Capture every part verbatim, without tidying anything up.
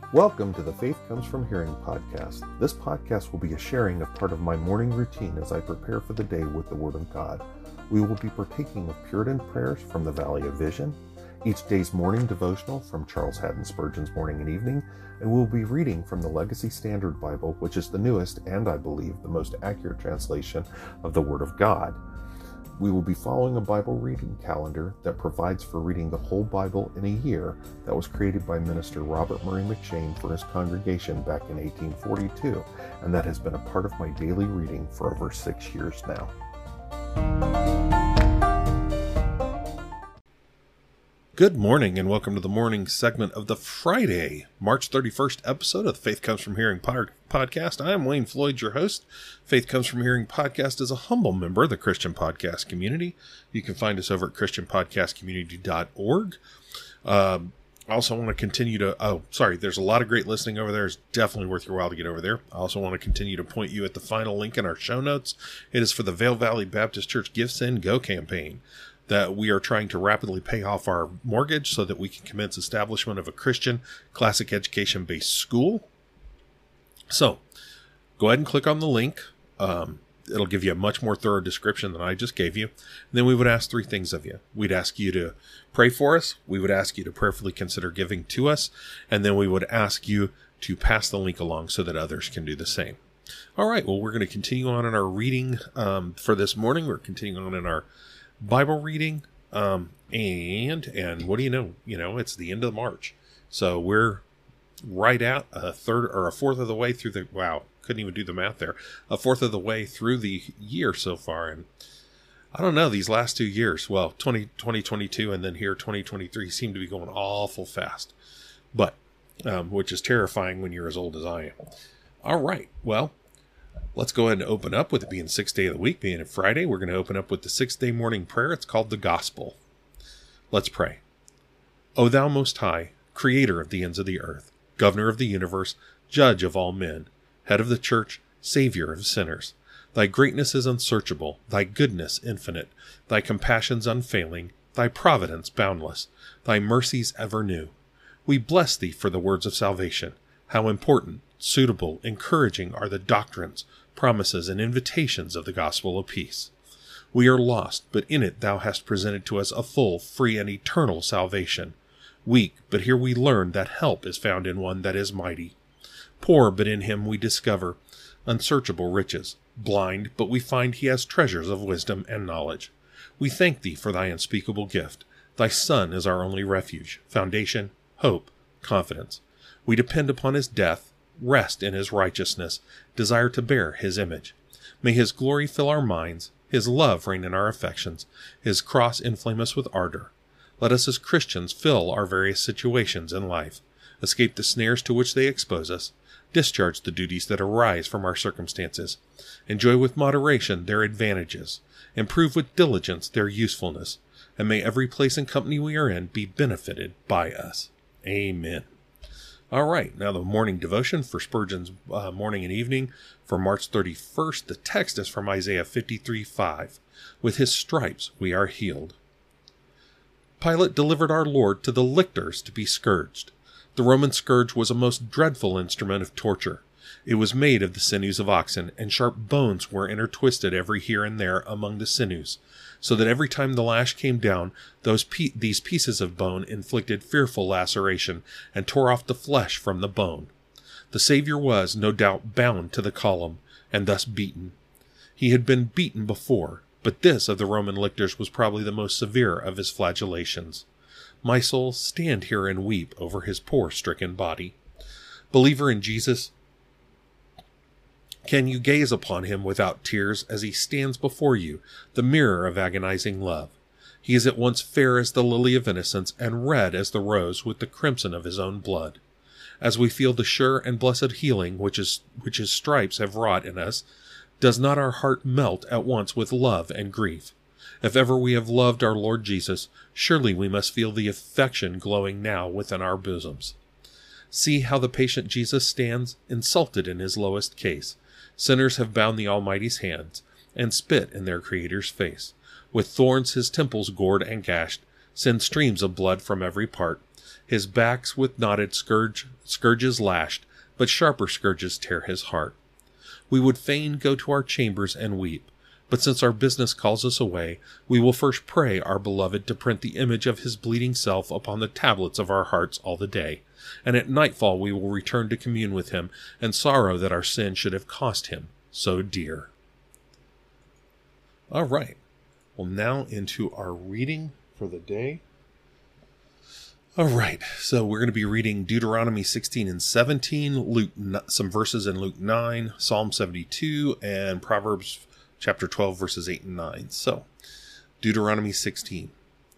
Welcome to the Faith Comes From Hearing podcast. This podcast will be a sharing of part of my morning routine as I prepare for the day with the Word of God. We will be partaking of Puritan prayers from the Valley of Vision, each day's morning devotional from Charles Haddon Spurgeon's Morning and Evening, and we'll be reading from the Legacy Standard Bible, which is the newest and, I believe, the most accurate translation of the Word of God. We will be following a Bible reading calendar that provides for reading the whole Bible in a year that was created by Minister Robert Murray McShane for his congregation back in eighteen forty-two, and that has been a part of my daily reading for over six years now. Good morning and welcome to the morning segment of the Friday, March thirty-first episode of the Faith Comes From Hearing pod- podcast. I am Wayne Floyd, your host. Faith Comes From Hearing podcast is a humble member of the Christian podcast community. You can find us over at christian podcast community dot org. Um, I also want to continue to, oh, sorry, there's a lot of great listening over there. It's definitely worth your while to get over there. I also want to continue to point you at the final link in our show notes. It is for the Vail Valley Baptist Church Give, Send, Go campaign, that we are trying to rapidly pay off our mortgage so that we can commence establishment of a Christian classic education-based school. So go ahead and click on the link. Um, it'll give you a much more thorough description than I just gave you. And then we would ask three things of you. We'd ask you to pray for us. We would ask you to prayerfully consider giving to us. And then we would ask you to pass the link along so that others can do the same. All right. Well, we're going to continue on in our reading um, for this morning. We're continuing on in our Bible reading, um, and, and what do you know, you know, it's the end of March. So we're right at a third or a fourth of the way through the, wow, couldn't even do the math there, a fourth of the way through the year so far. And I don't know, these last two years, well, twenty, twenty twenty-two and then here twenty twenty-three seem to be going awful fast, but, um, which is terrifying when you're as old as I am. All right. Well, let's go ahead and open up with it being the sixth day of the week, being a Friday. We're going to open up with the sixth day morning prayer. It's called the Gospel. Let's pray. O thou most high, creator of the ends of the earth, governor of the universe, judge of all men, head of the church, savior of sinners. Thy greatness is unsearchable, thy goodness infinite, thy compassions unfailing, thy providence boundless, thy mercies ever new. We bless thee for the words of salvation. How important, suitable, encouraging are the doctrines, promises, and invitations of the gospel of peace. We are lost, but in it thou hast presented to us a full, free, and eternal salvation. Weak, but here we learn that help is found in one that is mighty. Poor, but in him we discover unsearchable riches. Blind, but we find he has treasures of wisdom and knowledge. We thank thee for thy unspeakable gift. Thy Son is our only refuge, foundation, hope, confidence. We depend upon his death, rest in his righteousness, desire to bear his image. May his glory fill our minds, his love reign in our affections, his cross inflame us with ardor. Let us as Christians fill our various situations in life, escape the snares to which they expose us, discharge the duties that arise from our circumstances, enjoy with moderation their advantages, improve with diligence their usefulness, and may every place and company we are in be benefited by us. Amen. All right, now the morning devotion for Spurgeon's uh, morning and evening for March thirty-first. The text is from Isaiah fifty-three five. With his stripes we are healed. Pilate delivered our Lord to the lictors to be scourged. The Roman scourge was a most dreadful instrument of torture. It was made of the sinews of oxen, and sharp bones were intertwisted every here and there among the sinews, so that every time the lash came down, those pe- these pieces of bone inflicted fearful laceration and tore off the flesh from the bone. The Savior was, no doubt, bound to the column, and thus beaten. He had been beaten before, but this of the Roman lictors was probably the most severe of his flagellations. My soul, stand here and weep over his poor stricken body. Believer in Jesus, can you gaze upon him without tears as he stands before you, the mirror of agonizing love? He is at once fair as the lily of innocence and red as the rose with the crimson of his own blood. As we feel the sure and blessed healing which is which his stripes have wrought in us, does not our heart melt at once with love and grief? If ever we have loved our Lord Jesus, surely we must feel the affection glowing now within our bosoms. See how the patient Jesus stands, insulted in his lowest case. Sinners have bound the Almighty's hands, and spit in their Creator's face. With thorns his temples gored and gashed, send streams of blood from every part. His backs with knotted scourge, scourges lashed, but sharper scourges tear his heart. We would fain go to our chambers and weep, but since our business calls us away, we will first pray our beloved to print the image of his bleeding self upon the tablets of our hearts all the day, and at nightfall we will return to commune with him, and sorrow that our sin should have cost him so dear. All right, well, now into our reading for the day. All right, so we're going to be reading Deuteronomy sixteen and seventeen, Luke, some verses in Luke nine, Psalm seventy-two, and Proverbs chapter twelve, verses eight and nine. So, Deuteronomy sixteen.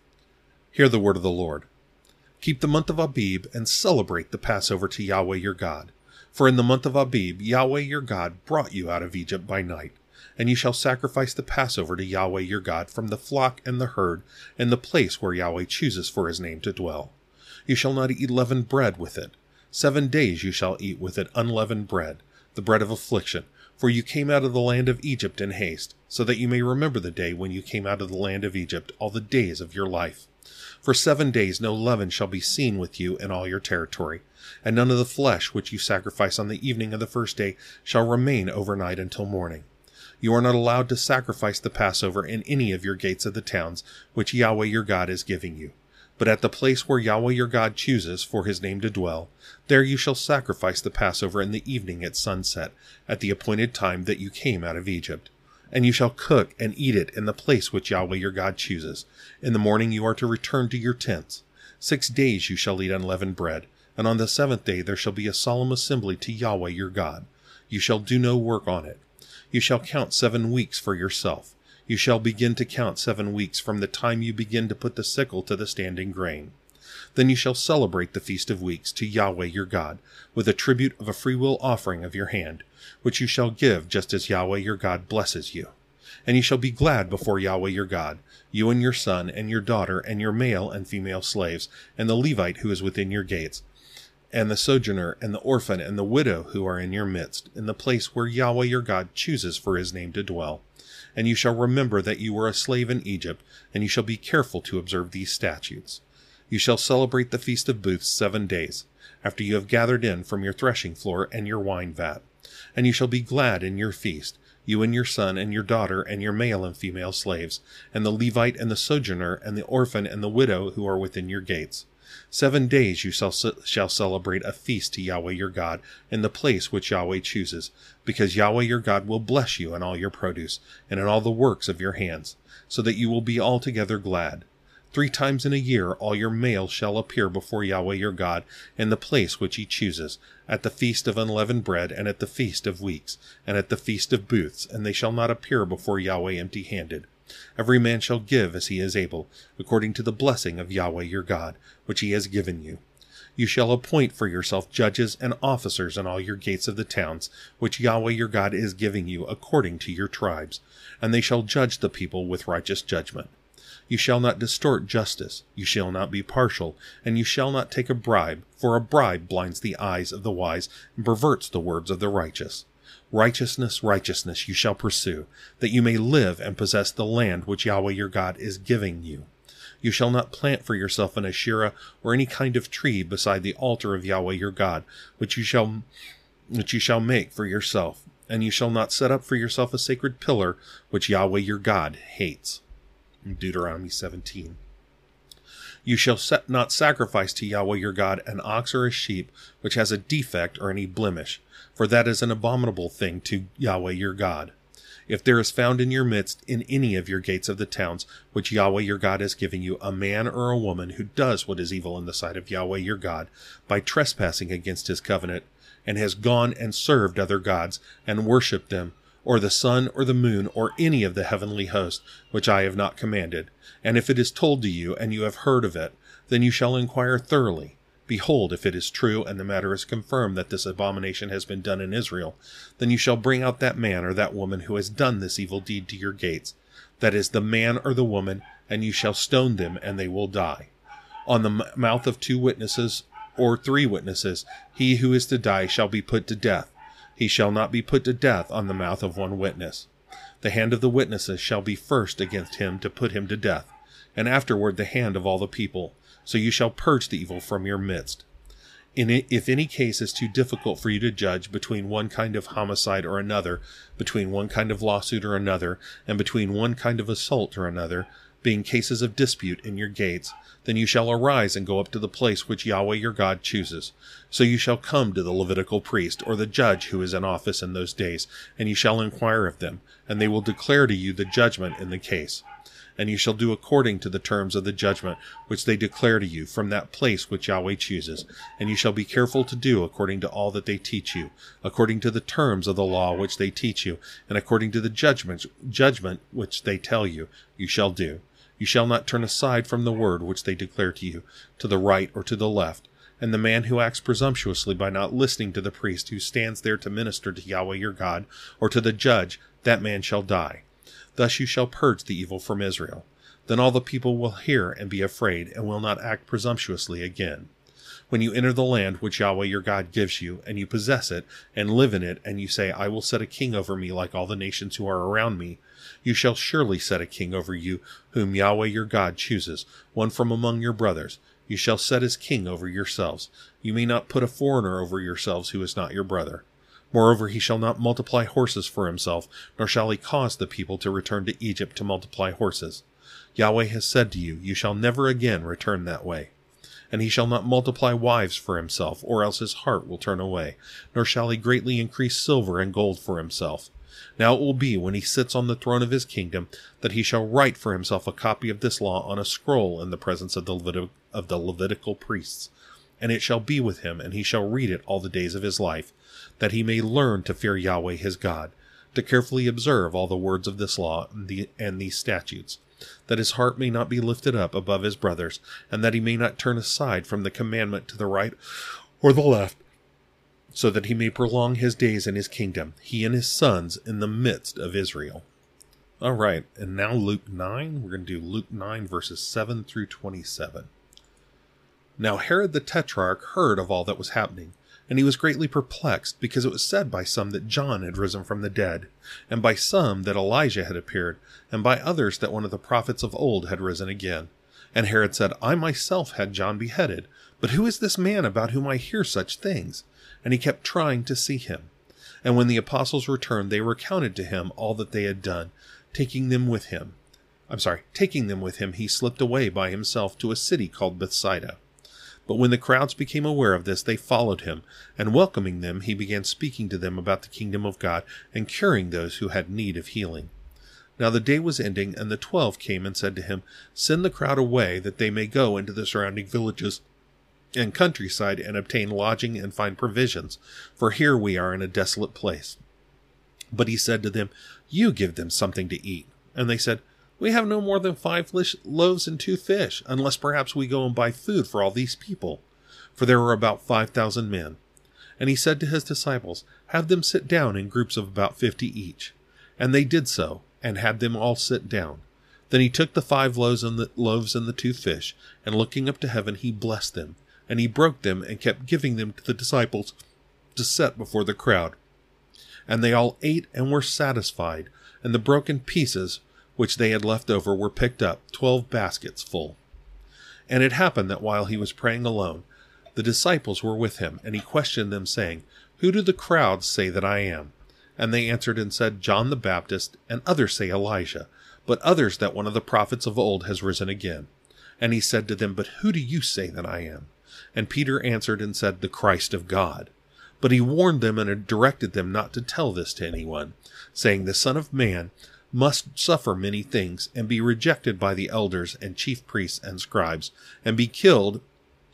Hear the word of the Lord. Keep the month of Abib and celebrate the Passover to Yahweh your God. For in the month of Abib, Yahweh your God brought you out of Egypt by night. And you shall sacrifice the Passover to Yahweh your God from the flock and the herd, in the place where Yahweh chooses for his name to dwell. You shall not eat leavened bread with it. Seven days you shall eat with it unleavened bread, the bread of affliction. For you came out of the land of Egypt in haste, so that you may remember the day when you came out of the land of Egypt all the days of your life. For seven days no leaven shall be seen with you in all your territory, and none of the flesh which you sacrifice on the evening of the first day shall remain overnight until morning. You are not allowed to sacrifice the Passover in any of your gates of the towns which Yahweh your God is giving you. But at the place where Yahweh your God chooses for his name to dwell, there you shall sacrifice the Passover in the evening at sunset, at the appointed time that you came out of Egypt. And you shall cook and eat it in the place which Yahweh your God chooses. In the morning you are to return to your tents. Six days you shall eat unleavened bread, and on the seventh day there shall be a solemn assembly to Yahweh your God. You shall do no work on it. You shall count seven weeks for yourself. You shall begin to count seven weeks from the time you begin to put the sickle to the standing grain. Then you shall celebrate the Feast of Weeks to Yahweh your God, with a tribute of a freewill offering of your hand, which you shall give just as Yahweh your God blesses you. And you shall be glad before Yahweh your God, you and your son and your daughter and your male and female slaves, and the Levite who is within your gates, and the sojourner and the orphan and the widow who are in your midst, in the place where Yahweh your God chooses for his name to dwell. And you shall remember that you were a slave in Egypt, and you shall be careful to observe these statutes. You shall celebrate the Feast of Booths seven days, after you have gathered in from your threshing floor and your wine vat. And you shall be glad in your feast, you and your son and your daughter and your male and female slaves, and the Levite and the sojourner and the orphan and the widow who are within your gates. Seven days you shall, shall celebrate a feast to Yahweh your God in the place which Yahweh chooses, because Yahweh your God will bless you in all your produce and in all the works of your hands, so that you will be altogether glad. Three times in a year all your males shall appear before Yahweh your God in the place which he chooses, at the feast of unleavened bread, and at the feast of weeks, and at the feast of booths, and they shall not appear before Yahweh empty-handed. Every man shall give as he is able, according to the blessing of Yahweh your God, which he has given you. You shall appoint for yourself judges and officers in all your gates of the towns, which Yahweh your God is giving you, according to your tribes, and they shall judge the people with righteous judgment. You shall not distort justice, you shall not be partial, and you shall not take a bribe, for a bribe blinds the eyes of the wise and perverts the words of the righteous. Righteousness, righteousness you shall pursue, that you may live and possess the land which Yahweh your God is giving you. You shall not plant for yourself an Asherah or any kind of tree beside the altar of Yahweh your God, which you shall which you shall make for yourself, and you shall not set up for yourself a sacred pillar which Yahweh your God hates. Deuteronomy seventeen. You shall set not sacrifice to Yahweh your God an ox or a sheep which has a defect or any blemish, for that is an abominable thing to Yahweh your God. If there is found in your midst, in any of your gates of the towns, which Yahweh your God has given you, a man or a woman who does what is evil in the sight of Yahweh your God, by trespassing against his covenant, and has gone and served other gods, and worshipped them, or the sun or the moon, or any of the heavenly host, which I have not commanded, and if it is told to you, and you have heard of it, then you shall inquire thoroughly. Behold, if it is true, and the matter is confirmed that this abomination has been done in Israel, then you shall bring out that man or that woman who has done this evil deed to your gates, that is, the man or the woman, and you shall stone them, and they will die. On the m- mouth of two witnesses, or three witnesses, he who is to die shall be put to death. He shall not be put to death on the mouth of one witness. The hand of the witnesses shall be first against him to put him to death. and afterward the hand of all the people. So you shall purge the evil from your midst. In it, if any case is too difficult for you to judge between one kind of homicide or another, between one kind of lawsuit or another, and between one kind of assault or another, being cases of dispute in your gates, then you shall arise and go up to the place which Yahweh your God chooses. So you shall come to the Levitical priest, or the judge who is in office in those days, and you shall inquire of them, and they will declare to you the judgment in the case. And you shall do according to the terms of the judgment which they declare to you from that place which Yahweh chooses. And you shall be careful to do according to all that they teach you, according to the terms of the law which they teach you, and according to the judgment, judgment which they tell you, you shall do. You shall not turn aside from the word which they declare to you, to the right or to the left. And the man who acts presumptuously by not listening to the priest who stands there to minister to Yahweh your God, or to the judge, that man shall die. Thus you shall purge the evil from Israel. Then all the people will hear and be afraid, and will not act presumptuously again. When you enter the land which Yahweh your God gives you, and you possess it, and live in it, and you say, I will set a king over me like all the nations who are around me, you shall surely set a king over you, whom Yahweh your God chooses, one from among your brothers. You shall set as king over yourselves. You may not put a foreigner over yourselves who is not your brother. Moreover, he shall not multiply horses for himself, nor shall he cause the people to return to Egypt to multiply horses. Yahweh has said to you, you shall never again return that way. And he shall not multiply wives for himself, or else his heart will turn away, nor shall he greatly increase silver and gold for himself. Now it will be, when he sits on the throne of his kingdom, that he shall write for himself a copy of this law on a scroll in the presence of the, Levit- of the Levitical priests. And it shall be with him, and he shall read it all the days of his life, that he may learn to fear Yahweh his God, to carefully observe all the words of this law and, the, and these statutes, that his heart may not be lifted up above his brothers, and that he may not turn aside from the commandment to the right or the left, so that he may prolong his days in his kingdom, he and his sons in the midst of Israel. All right, and now Luke nine. We're going to do Luke nine, verses seven through twenty-seven. Now Herod the Tetrarch heard of all that was happening, and he was greatly perplexed, because it was said by some that John had risen from the dead, and by some that Elijah had appeared, and by others that one of the prophets of old had risen again. And Herod said, I myself had John beheaded, but who is this man about whom I hear such things? And he kept trying to see him. And when the apostles returned, they recounted to him all that they had done, taking them with him. I'm sorry, taking them with him, he slipped away by himself to a city called Bethsaida. But when the crowds became aware of this, they followed him, and welcoming them, he began speaking to them about the kingdom of God, and curing those who had need of healing. Now the day was ending, and the twelve came and said to him, Send the crowd away, that they may go into the surrounding villages and countryside, and obtain lodging and find provisions, for here we are in a desolate place. But he said to them, You give them something to eat. And they said, We have no more than five loaves and two fish, unless perhaps we go and buy food for all these people. For there were about five thousand men. And he said to his disciples, Have them sit down in groups of about fifty each. And they did so, and had them all sit down. Then he took the five loaves and the loaves and the two fish, and looking up to heaven, he blessed them. And he broke them, and kept giving them to the disciples to set before the crowd. And they all ate and were satisfied, and the broken pieces which they had left over were picked up, twelve baskets full. And it happened that while he was praying alone, the disciples were with him, and he questioned them, saying, Who do the crowds say that I am? And they answered and said, John the Baptist, and others say Elijah, but others that one of the prophets of old has risen again. And he said to them, But who do you say that I am? And Peter answered and said, The Christ of God. But he warned them and directed them not to tell this to anyone, saying, The Son of Man must suffer many things, and be rejected by the elders and chief priests and scribes, and be killed,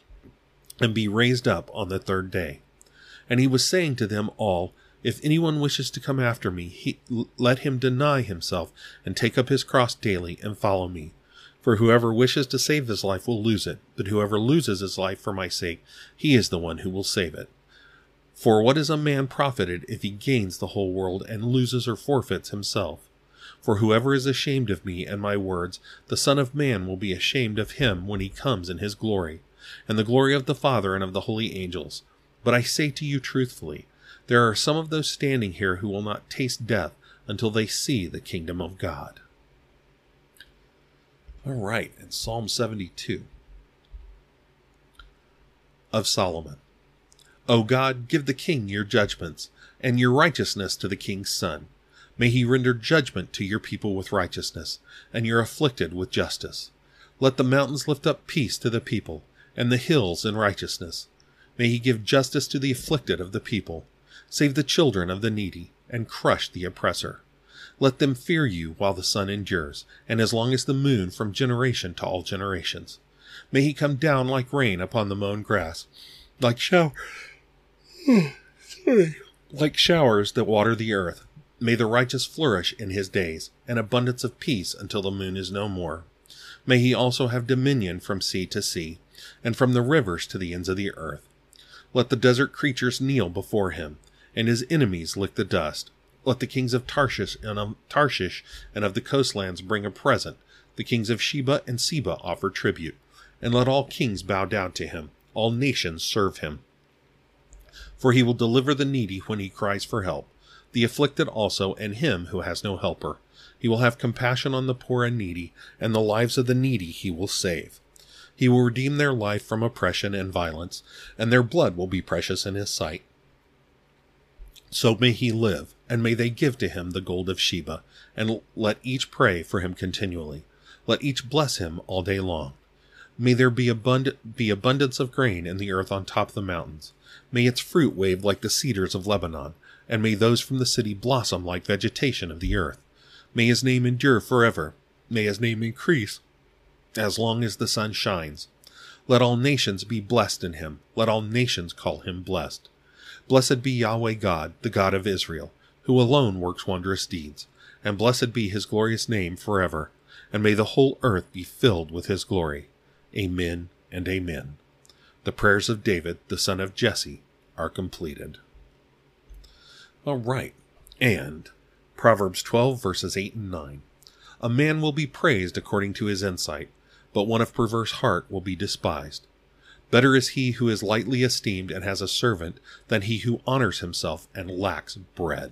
and be raised up on the third day. And he was saying to them all, If anyone wishes to come after me, he, let him deny himself, and take up his cross daily, and follow me. For whoever wishes to save his life will lose it, but whoever loses his life for my sake, he is the one who will save it. For what is a man profited if he gains the whole world and loses or forfeits himself? For whoever is ashamed of me and my words, the Son of Man will be ashamed of him when he comes in his glory, and the glory of the Father and of the holy angels. But I say to you truthfully, there are some of those standing here who will not taste death until they see the kingdom of God. All right, and Psalm seventy-two of Solomon. O God, give the king your judgments, and your righteousness to the king's son. May he render judgment to your people with righteousness, and your afflicted with justice. Let the mountains lift up peace to the people, and the hills in righteousness. May he give justice to the afflicted of the people, save the children of the needy, and crush the oppressor. Let them fear you while the sun endures, and as long as the moon, from generation to all generations. May he come down like rain upon the mown grass, like shower, sorry, like showers that water the earth. May the righteous flourish in his days, and abundance of peace until the moon is no more. May he also have dominion from sea to sea, and from the rivers to the ends of the earth. Let the desert creatures kneel before him, and his enemies lick the dust. Let the kings of Tarshish and of Tarshish and of the coastlands bring a present. The kings of Sheba and Seba offer tribute. And let all kings bow down to him. All nations serve him. For he will deliver the needy when he cries for help, the afflicted also, and him who has no helper. He will have compassion on the poor and needy, and the lives of the needy he will save. He will redeem their life from oppression and violence, and their blood will be precious in his sight. So may he live, and may they give to him the gold of Sheba, and let each pray for him continually. Let each bless him all day long. May there be, abund- be abundance of grain in the earth on top of the mountains. May its fruit wave like the cedars of Lebanon, and may those from the city blossom like vegetation of the earth. May his name endure forever. May his name increase as long as the sun shines. Let all nations be blessed in him. Let all nations call him blessed. Blessed be Yahweh God, the God of Israel, who alone works wondrous deeds. And blessed be his glorious name forever. And may the whole earth be filled with his glory. Amen and amen. The prayers of David, the son of Jesse, are completed. All right. And Proverbs twelve, verses eight and nine. A man will be praised according to his insight, but one of perverse heart will be despised. Better is he who is lightly esteemed and has a servant than he who honors himself and lacks bread.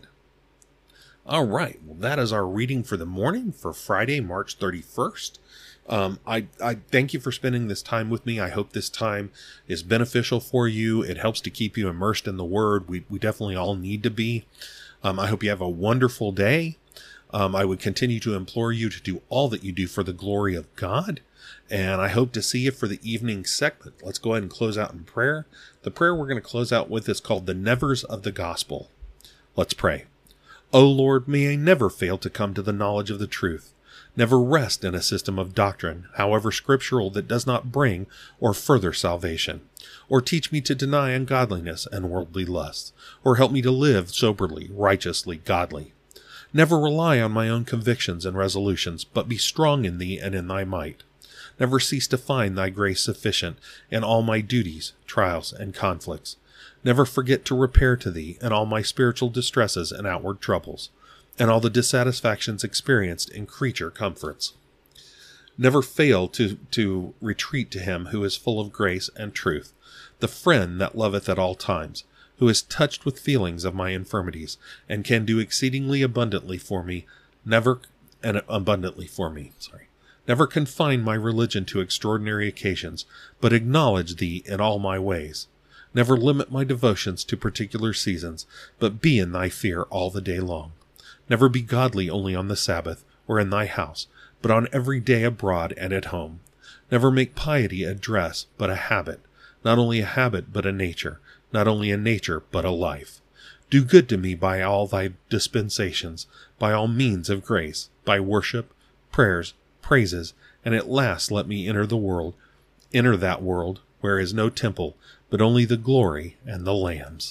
All right. Well, that is our reading for the morning for Friday, March thirty-first. Um, I, I thank you for spending this time with me. I hope this time is beneficial for you. It helps to keep you immersed in the Word. We, we definitely all need to be. Um, I hope you have a wonderful day. Um, I would continue to implore you to do all that you do for the glory of God. And I hope to see you for the evening segment. Let's go ahead and close out in prayer. The prayer we're going to close out with is called the Nevers of the Gospel. Let's pray. O Lord, may I never fail to come to the knowledge of the truth. Never rest in a system of doctrine, however scriptural, that does not bring or further salvation, or teach me to deny ungodliness and worldly lusts, or help me to live soberly, righteously, godly. Never rely on my own convictions and resolutions, but be strong in thee and in thy might. Never cease to find thy grace sufficient in all my duties, trials, and conflicts. Never forget to repair to thee in all my spiritual distresses and outward troubles, and all the dissatisfactions experienced in creature comforts. Never fail to, to retreat to him who is full of grace and truth, the friend that loveth at all times, who is touched with feelings of my infirmities, and can do exceedingly abundantly for me, never, and abundantly for me, sorry. Never confine my religion to extraordinary occasions, but acknowledge thee in all my ways. Never limit my devotions to particular seasons, but be in thy fear all the day long. Never be godly only on the Sabbath, or in thy house, but on every day abroad and at home. Never make piety a dress, but a habit, not only a habit, but a nature, not only a nature, but a life. Do good to me by all thy dispensations, by all means of grace, by worship, prayers, praises, and at last let me enter the world, enter that world, where is no temple, but only the glory and the lambs.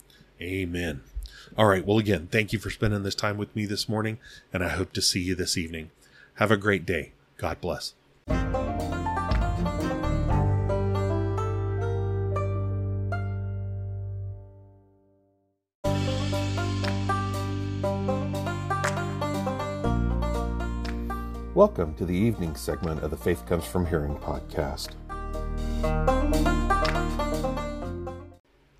Amen. All right. Well, again, thank you for spending this time with me this morning, and I hope to see you this evening. Have a great day. God bless. Welcome to the evening segment of the Faith Comes From Hearing podcast.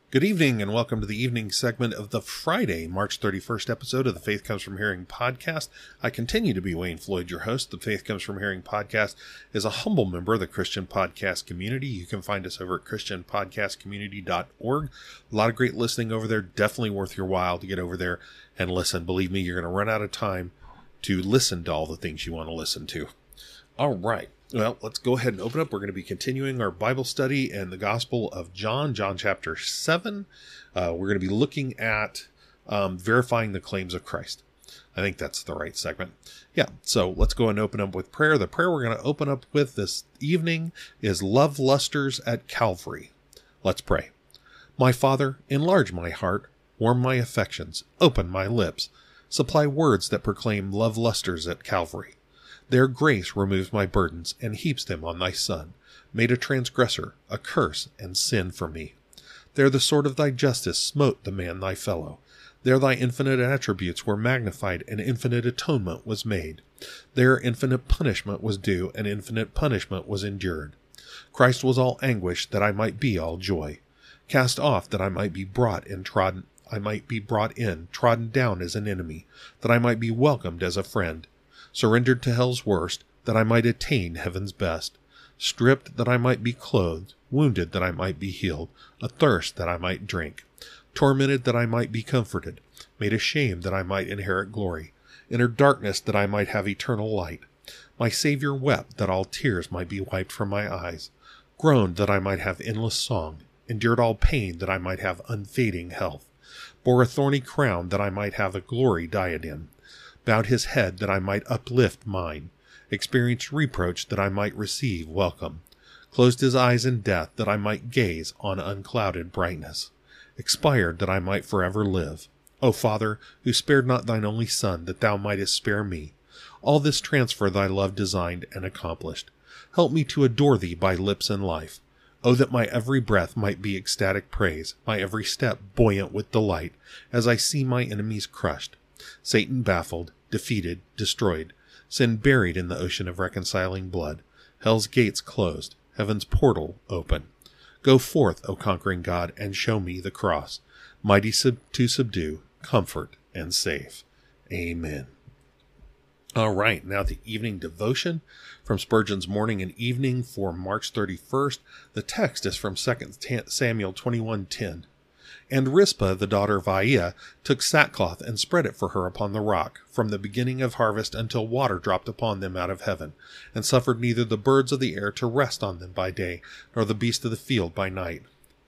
Good evening and welcome to the evening segment of the Friday, March thirty-first episode of the Faith Comes From Hearing podcast. I continue to be Wayne Floyd, your host. The Faith Comes From Hearing podcast is a humble member of the Christian podcast community. You can find us over at christian podcast community dot org. A lot of great listening over there. Definitely worth your while to get over there and listen. Believe me, you're going to run out of time to listen to all the things you want to listen to. All right. Well, let's go ahead and open up. We're going to be continuing our Bible study in the Gospel of John, John chapter seven. Uh, we're going to be looking at um, verifying the claims of Christ. I think that's the right segment. Yeah, so let's go and open up with prayer. The prayer we're going to open up with this evening is Love Lusters at Calvary. Let's pray. My Father, enlarge my heart, warm my affections, open my lips, supply words that proclaim love lusters at Calvary. Their grace removes my burdens and heaps them on thy Son, made a transgressor, a curse, and sin for me. There the sword of thy justice smote the man thy fellow. There thy infinite attributes were magnified, and infinite atonement was made. There infinite punishment was due, and infinite punishment was endured. Christ was all anguish, that I might be all joy. Cast off, that I might be brought in trodden, I might be brought in, trodden down as an enemy, that I might be welcomed as a friend. Surrendered to hell's worst, that I might attain heaven's best. Stripped, that I might be clothed. Wounded, that I might be healed. Athirst, that I might drink. Tormented, that I might be comforted. Made ashamed, that I might inherit glory. Entered darkness, that I might have eternal light. My Savior wept, that all tears might be wiped from my eyes. Groaned, that I might have endless song. Endured all pain, that I might have unfading health. Bore a thorny crown, that I might have a glory diadem. Bowed his head, that I might uplift mine. Experienced reproach, that I might receive welcome. Closed his eyes in death, that I might gaze on unclouded brightness. Expired, that I might forever live. O Father, who spared not thine only Son, that thou mightest spare me. All this transfer thy love designed and accomplished. Help me to adore thee by lips and life. O that my every breath might be ecstatic praise, my every step buoyant with delight, as I see my enemies crushed. Satan baffled, defeated, destroyed, sin buried in the ocean of reconciling blood, hell's gates closed, heaven's portal open. Go forth, O conquering God, and show me the cross, mighty sub- to subdue, comfort, and save. Amen. All right, now the evening devotion from Spurgeon's Morning and Evening for March thirty-first. The text is from Second Samuel twenty-one ten. And Rizpah, the daughter of Aiah, took sackcloth and spread it for her upon the rock, from the beginning of harvest until water dropped upon them out of heaven, and suffered neither the birds of the air to rest on them by day, nor the beasts of the field by night.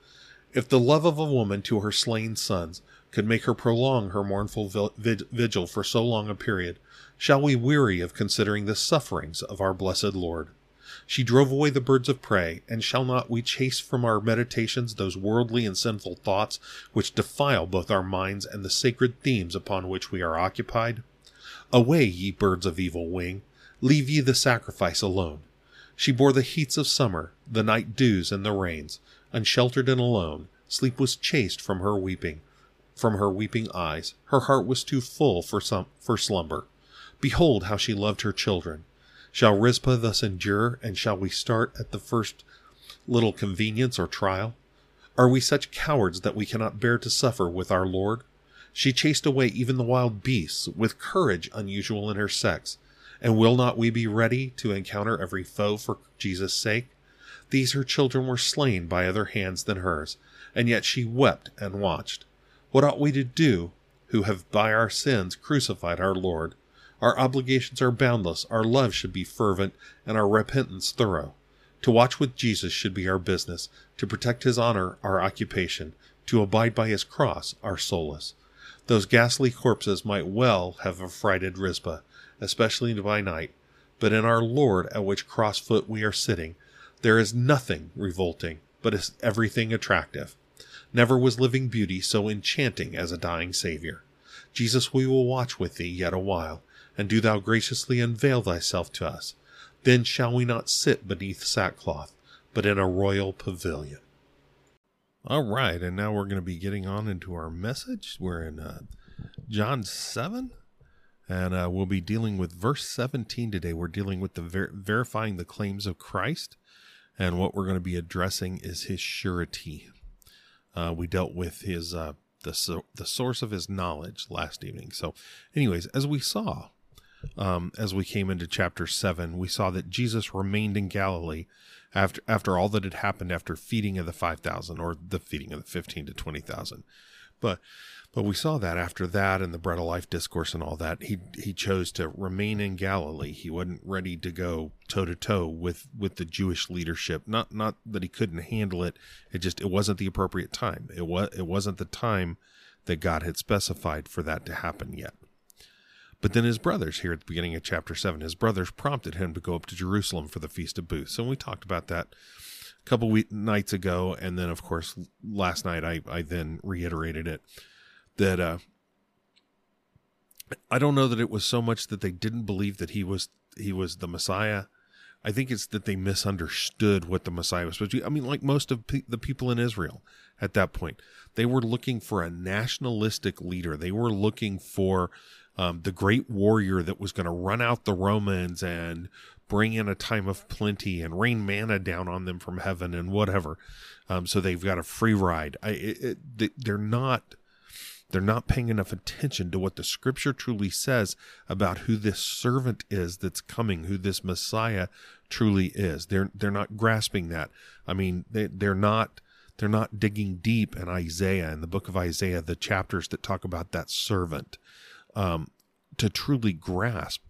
If the love of a woman to her slain sons could make her prolong her mournful vigil for so long a period, shall we weary of considering the sufferings of our blessed Lord? She drove away the birds of prey, and shall not we chase from our meditations those worldly and sinful thoughts which defile both our minds and the sacred themes upon which we are occupied? Away, ye birds of evil wing, leave ye the sacrifice alone. She bore the heats of summer, the night dews and the rains, unsheltered and alone. Sleep was chased from her weeping, from her weeping eyes. Her heart was too full for some for slumber. Behold how she loved her children. Shall Rizpah thus endure, and shall we start at the first little convenience or trial? Are we such cowards that we cannot bear to suffer with our Lord? She chased away even the wild beasts, with courage unusual in her sex. And will not we be ready to encounter every foe for Jesus' sake? These her children were slain by other hands than hers, and yet she wept and watched. What ought we to do, who have by our sins crucified our Lord? Our obligations are boundless, our love should be fervent, and our repentance thorough. To watch with Jesus should be our business, to protect his honor our occupation, to abide by his cross our solace. Those ghastly corpses might well have affrighted Rizpah, especially by night, but in our Lord at which cross foot we are sitting, there is nothing revolting, but is everything attractive. Never was living beauty so enchanting as a dying Savior. Jesus, we will watch with thee yet a while, and do thou graciously unveil thyself to us. Then shall we not sit beneath sackcloth, but in a royal pavilion. All right, and now we're going to be getting on into our message. We're in uh, John seven, and uh, we'll be dealing with verse seventeen today. We're dealing with the ver- verifying the claims of Christ, and what we're going to be addressing is his surety. Uh, we dealt with his uh, the so, the source of his knowledge last evening. So, anyways, as we saw, um, as we came into chapter seven, we saw that Jesus remained in Galilee after after all that had happened after feeding of the five thousand, or the feeding of the fifteen to twenty thousand. But but we saw that after that and the Bread of Life discourse and all that, he he chose to remain in Galilee. He wasn't ready to go toe to toe with with the Jewish leadership. Not not that he couldn't handle it. It just it wasn't the appropriate time. It was it wasn't the time that God had specified for that to happen yet. But then his brothers, here at the beginning of chapter seven, his brothers prompted him to go up to Jerusalem for the Feast of Booths. And we talked about that a couple week, nights ago. And then, of course, last night I, I then reiterated it. That uh, I don't know that it was so much that they didn't believe that he was he was the Messiah. I think it's that they misunderstood what the Messiah was supposed to be. I mean, like most of pe- the people in Israel at that point, they were looking for a nationalistic leader. They were looking for um, the great warrior that was going to run out the Romans and bring in a time of plenty and rain manna down on them from heaven and whatever. Um, so they've got a free ride. I, it, it, they're not... They're not paying enough attention to what the scripture truly says about who this servant is that's coming, who this Messiah truly is. They're they're not grasping that. I mean, they they're not they're not digging deep in Isaiah, in the book of Isaiah, the chapters that talk about that servant, um, to truly grasp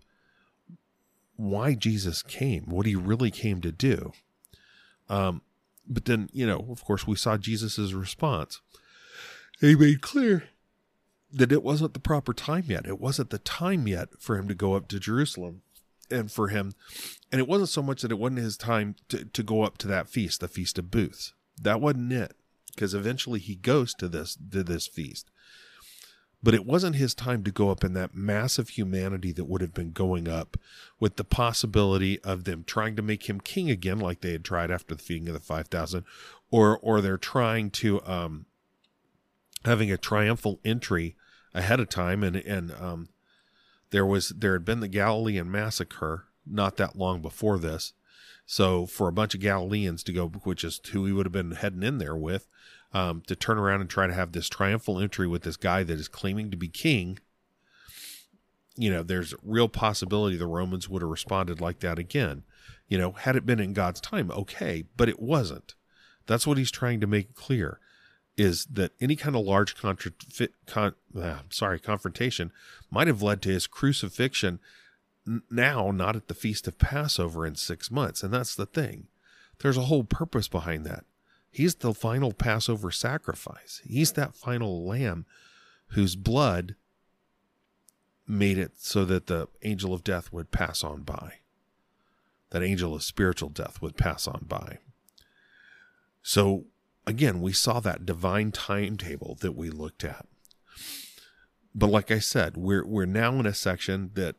why Jesus came, what he really came to do. Um, but then, you know, of course, we saw Jesus's response. He made clear that it wasn't the proper time yet. It wasn't the time yet for him to go up to Jerusalem and for him. And it wasn't so much that it wasn't his time to, to go up to that feast, the Feast of Booths. That wasn't it, because eventually he goes to this, to this feast. But it wasn't his time to go up in that massive humanity that would have been going up, with the possibility of them trying to make him king again, like they had tried after the feeding of the five thousand, or, or they're trying to, um, having a triumphal entry ahead of time. And, and, um, there was, there had been the Galilean massacre not that long before this. So for a bunch of Galileans to go, which is who he would have been heading in there with, um, to turn around and try to have this triumphal entry with this guy that is claiming to be king, you know, there's a real possibility the Romans would have responded like that again. You know, had it been in God's time, okay, but it wasn't. That's what he's trying to make clear. Is that any kind of large contra- fit, con, uh, sorry, confrontation might have led to his crucifixion n- now, not at the Feast of Passover in six months. And that's the thing. There's a whole purpose behind that. He's the final Passover sacrifice. He's that final lamb whose blood made it so that the angel of death would pass on by. That angel of spiritual death would pass on by. So, again, we saw that divine timetable that we looked at. But like I said, we're we're now in a section that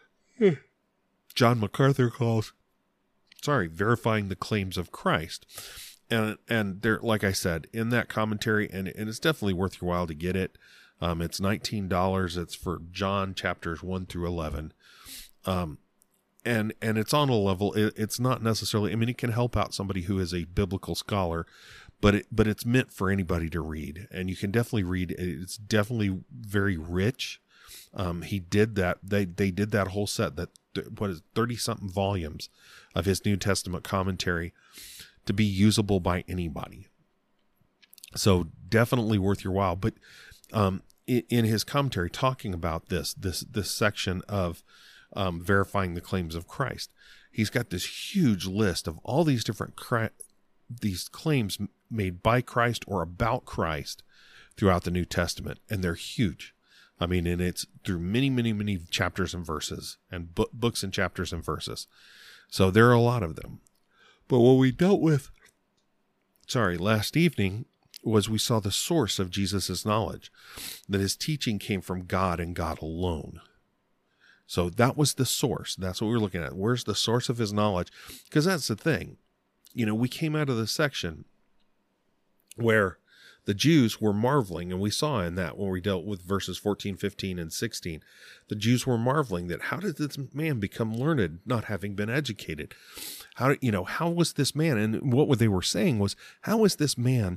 John MacArthur calls, sorry, verifying the claims of Christ. And and there, like I said, in that commentary, and, and it's definitely worth your while to get it. Um, it's nineteen dollars. It's for John chapters one through eleven. Um, and and it's on a level, it, it's not necessarily, I mean, it can help out somebody who is a biblical scholar, But it, but it's meant for anybody to read, and you can definitely read. It's definitely very rich. Um, he did that. They they did that whole set, that what is thirty something volumes of his New Testament commentary, to be usable by anybody. So definitely worth your while. But um, in, in his commentary, talking about this this this section of um, verifying the claims of Christ, he's got this huge list of all these different Christ, these claims made by Christ or about Christ throughout the New Testament. And they're huge. I mean, and it's through many, many, many chapters and verses, and bu- books and chapters and verses. So there are a lot of them. But what we dealt with, sorry, last evening was we saw the source of Jesus's knowledge, that his teaching came from God and God alone. So that was the source. That's what we were looking at. Where's the source of his knowledge? Because that's the thing. You know, we came out of the section where the Jews were marveling, and we saw in that when we dealt with verses fourteen, fifteen, and sixteen, the Jews were marveling that how did this man become learned, not having been educated? How, you know, how was this man, and what they were saying was, how is this man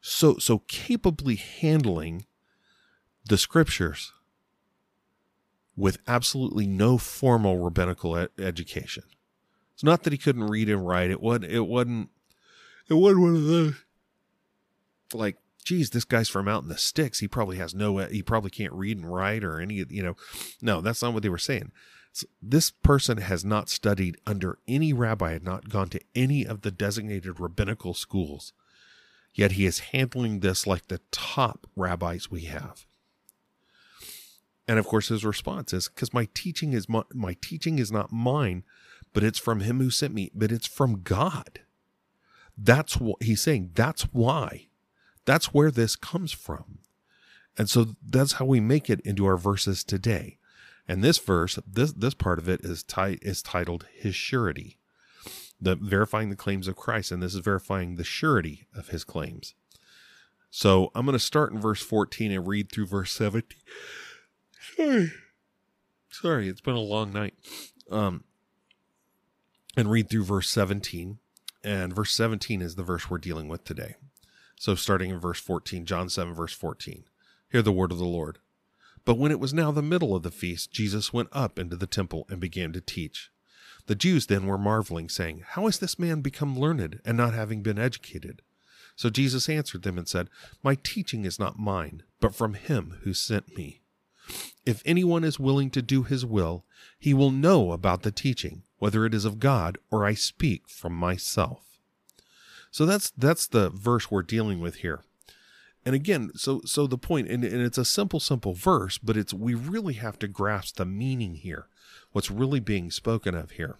so, so capably handling the scriptures with absolutely no formal rabbinical ed- education. It's not that he couldn't read and write. It wasn't, it wasn't, it wasn't one of those, like, geez, this guy's from out in the sticks. He probably has no, he probably can't read and write or any, you know, no, that's not what they were saying. So this person has not studied under any rabbi, had not gone to any of the designated rabbinical schools, yet he is handling this like the top rabbis we have. And of course, his response is, because my teaching is my, my teaching is not mine, but it's from him who sent me, but it's from God. That's what he's saying. That's why. That's where this comes from. And so that's how we make it into our verses today. And this verse, this this part of it is, ti- is titled His Surety, the verifying the claims of Christ. And this is verifying the surety of his claims. So I'm going to start in verse fourteen and read through verse seventeen. Sorry. Sorry, it's been a long night. Um, and read through verse seventeen. And verse seventeen is the verse we're dealing with today. So starting in verse fourteen, John seven, verse fourteen. Hear the word of the Lord. But when it was now the middle of the feast, Jesus went up into the temple and began to teach. The Jews then were marveling, saying, How has this man become learned, and not having been educated? So Jesus answered them and said, My teaching is not mine, but from him who sent me. If anyone is willing to do his will, he will know about the teaching, whether it is of God or I speak from myself. So that's that's the verse we're dealing with here. And again, so so the point, and, and it's a simple, simple verse, but it's we really have to grasp the meaning here, what's really being spoken of here.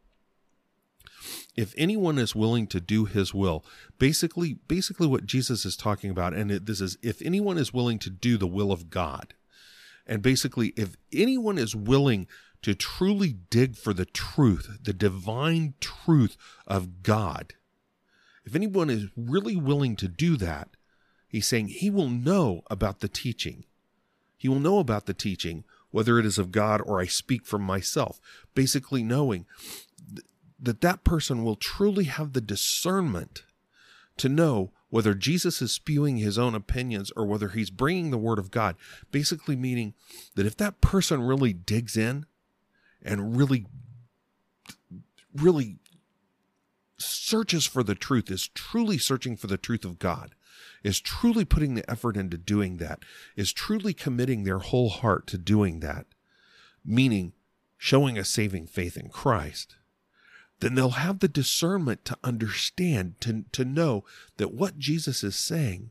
If anyone is willing to do his will, basically, basically what Jesus is talking about, and it, this is, if anyone is willing to do the will of God, and basically, if anyone is willing to truly dig for the truth, the divine truth of God, if anyone is really willing to do that, he's saying he will know about the teaching. He will know about the teaching, whether it is of God or I speak from myself. Basically knowing th- that that person will truly have the discernment to know whether Jesus is spewing his own opinions or whether he's bringing the word of God. Basically meaning that if that person really digs in and really, really searches for the truth, is truly searching for the truth of God, is truly putting the effort into doing that, is truly committing their whole heart to doing that, meaning showing a saving faith in Christ, then they'll have the discernment to understand, to, to know that what Jesus is saying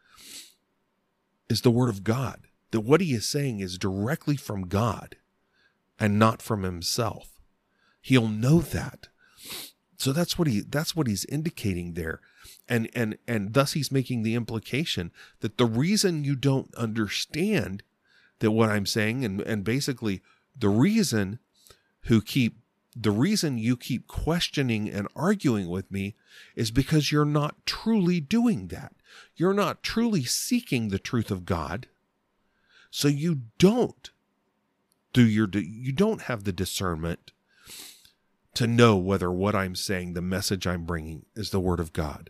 is the word of God, that what he is saying is directly from God and not from himself. He'll know that. So that's what he that's what he's indicating there. And and and thus he's making the implication that the reason you don't understand that what I'm saying, and, and basically the reason who keep the reason you keep questioning and arguing with me is because you're not truly doing that. You're not truly seeking the truth of God. So you don't do your you don't have the discernment to know whether what I'm saying, the message I'm bringing, is the word of God.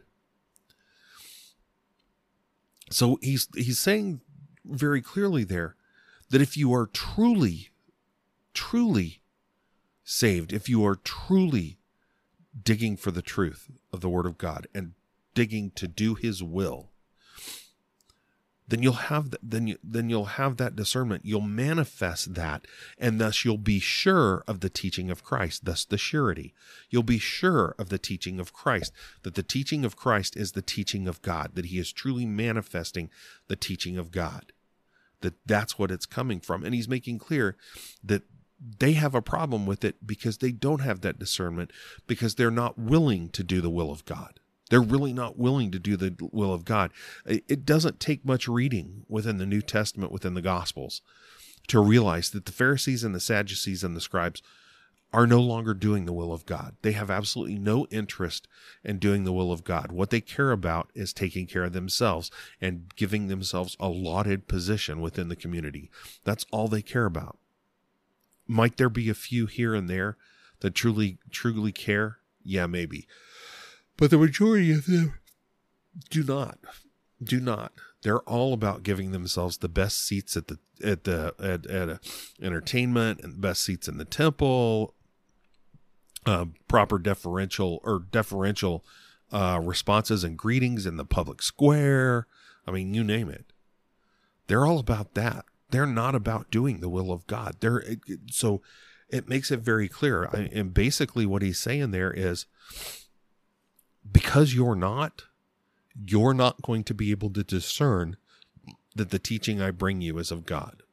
So he's he's saying very clearly there that if you are truly, truly saved, if you are truly digging for the truth of the word of God and digging to do his will, then you'll have that, then you, then you'll have that discernment. You'll manifest that, and thus you'll be sure of the teaching of Christ, thus the surety. You'll be sure of the teaching of Christ, that the teaching of Christ is the teaching of God, that he is truly manifesting the teaching of God, that that's what it's coming from. And he's making clear that they have a problem with it because they don't have that discernment, because they're not willing to do the will of God. They're really not willing to do the will of God. It doesn't take much reading within the New Testament, within the Gospels, to realize that the Pharisees and the Sadducees and the scribes are no longer doing the will of God. They have absolutely no interest in doing the will of God. What they care about is taking care of themselves and giving themselves a lauded position within the community. That's all they care about. Might there be a few here and there that truly, truly care? Yeah, maybe. But the majority of them do not. Do not. They're all about giving themselves the best seats at the at the at, at a entertainment and the best seats in the temple, uh, proper deferential or deferential uh, responses and greetings in the public square. I mean, you name it. They're all about that. They're not about doing the will of God. They're it, it, so it makes it very clear. I, and basically, what he's saying there is, because you're not. You're not going to be able to discern that the teaching I bring you is of God.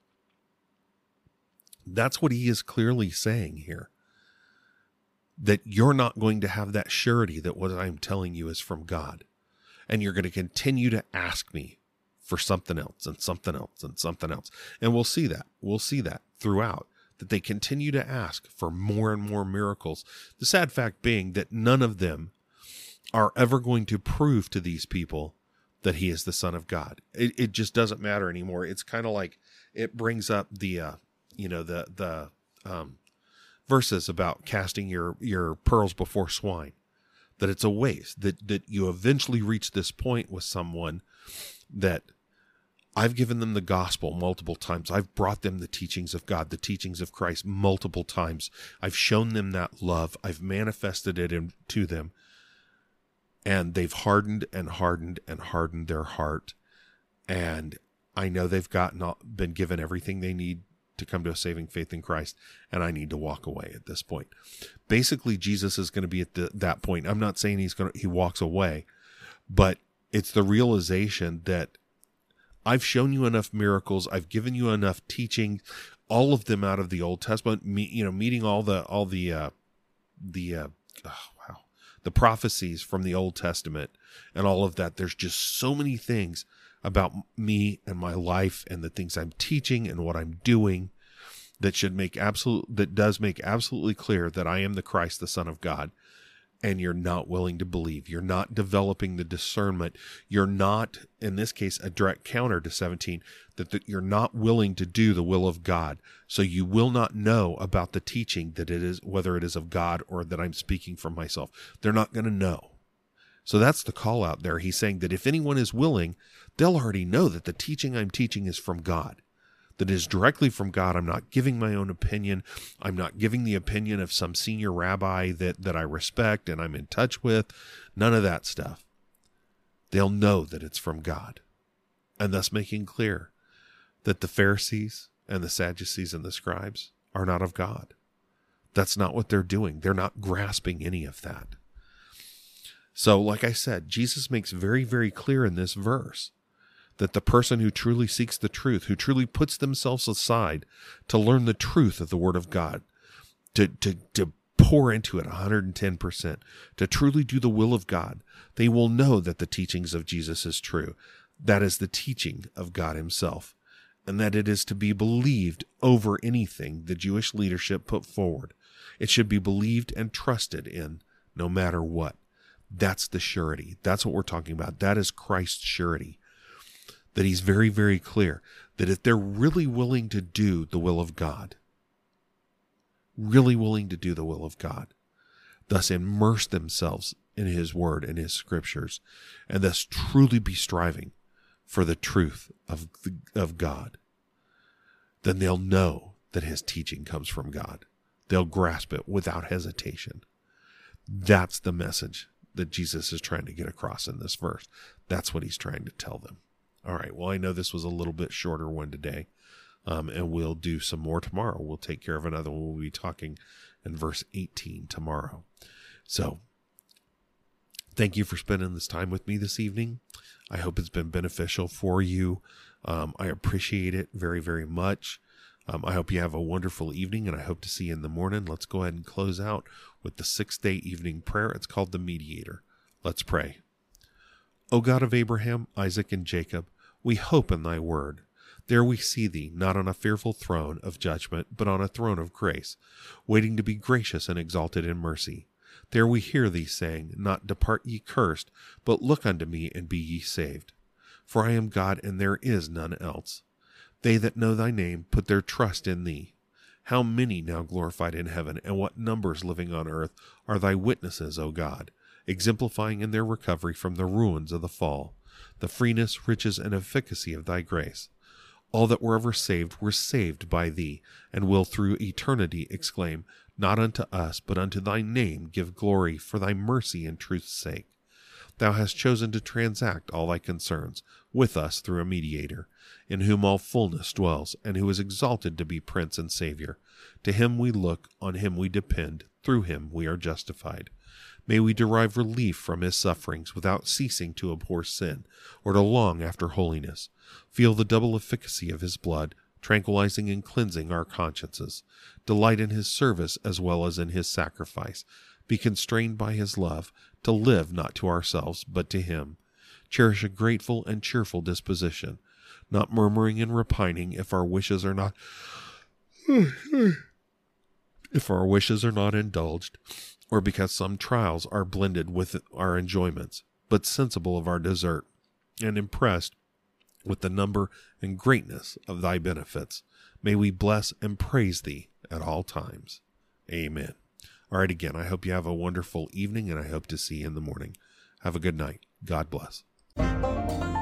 That's what he is clearly saying here. That you're not going to have that surety that what I'm telling you is from God. And you're going to continue to ask me for something else and something else and something else. And we'll see that. We'll see that throughout. That they continue to ask for more and more miracles. The sad fact being that none of them are ever going to prove to these people that he is the Son of God. It, it just doesn't matter anymore. It's kind of like it brings up the, uh, you know, the the um, verses about casting your your pearls before swine. That it's a waste. That that you eventually reach this point with someone that I've given them the gospel multiple times. I've brought them the teachings of God, the teachings of Christ multiple times. I've shown them that love. I've manifested it in, to them. And they've hardened and hardened and hardened their heart. And I know they've gotten been given everything they need to come to a saving faith in Christ. And I need to walk away at this point. Basically, Jesus is going to be at the, that point. I'm not saying he's going to, he walks away, but it's the realization that I've shown you enough miracles. I've given you enough teaching, all of them out of the Old Testament, me, you know, meeting all the, all the, uh, the, uh, oh, wow. the prophecies from the Old Testament and all of that. There's just so many things about me and my life and the things I'm teaching and what I'm doing that should make absolute, that does make absolutely clear that I am the Christ, the Son of God. And you're not willing to believe. You're not developing the discernment. You're not, in this case, a direct counter to seventeen, that, that you're not willing to do the will of God. So you will not know about the teaching that it is, whether it is of God or that I'm speaking from myself. They're not going to know. So that's the call out there. He's saying that if anyone is willing, they'll already know that the teaching I'm teaching is from God. That is directly from God. I'm not giving my own opinion. I'm not giving the opinion of some senior rabbi that, that I respect and I'm in touch with. None of that stuff. They'll know that it's from God. And thus making clear that the Pharisees and the Sadducees and the scribes are not of God. That's not what they're doing. They're not grasping any of that. So, like I said, Jesus makes very, very clear in this verse that the person who truly seeks the truth, who truly puts themselves aside to learn the truth of the Word of God, to, to, to pour into it one hundred ten percent, to truly do the will of God, they will know that the teachings of Jesus is true. That is the teaching of God himself, and that it is to be believed over anything the Jewish leadership put forward. It should be believed and trusted in no matter what. That's the surety. That's what we're talking about. That is Christ's surety. That he's very, very clear that if they're really willing to do the will of God, really willing to do the will of God, thus immerse themselves in his word and his scriptures, and thus truly be striving for the truth of, the, of God, then they'll know that his teaching comes from God. They'll grasp it without hesitation. That's the message that Jesus is trying to get across in this verse. That's what he's trying to tell them. All right, well, I know this was a little bit shorter one today, um, and we'll do some more tomorrow. We'll take care of another one. We'll be talking in verse eighteen tomorrow. So, thank you for spending this time with me this evening. I hope it's been beneficial for you. Um, I appreciate it very, very much. Um, I hope you have a wonderful evening, and I hope to see you in the morning. Let's go ahead and close out with the sixth-day evening prayer. It's called the Mediator. Let's pray. O God of Abraham, Isaac, and Jacob, we hope in thy word. There we see thee, not on a fearful throne of judgment, but on a throne of grace, waiting to be gracious and exalted in mercy. There we hear thee saying, not depart ye cursed, but look unto me and be ye saved. For I am God, and there is none else. They that know thy name put their trust in thee. How many now glorified in heaven, and what numbers living on earth are thy witnesses, O God, exemplifying in their recovery from the ruins of the fall. the freeness, riches, and efficacy of thy grace. All that were ever saved were saved by thee, and will through eternity exclaim, Not unto us, but unto thy name give glory for thy mercy and truth's sake. Thou hast chosen to transact all thy concerns with us through a mediator, in whom all fullness dwells, and who is exalted to be Prince and Savior. To him we look, on him we depend, through him we are justified. May we derive relief from his sufferings without ceasing to abhor sin, or to long after holiness. Feel the double efficacy of his blood, tranquilizing and cleansing our consciences. Delight in his service as well as in his sacrifice. Be constrained by his love, to live not to ourselves, but to him. Cherish a grateful and cheerful disposition, not murmuring and repining if our wishes are not if our wishes are not indulged, or because some trials are blended with our enjoyments, but sensible of our desert, and impressed with the number and greatness of thy benefits. May we bless and praise thee at all times. Amen. All right, again, I hope you have a wonderful evening, and I hope to see you in the morning. Have a good night. God bless.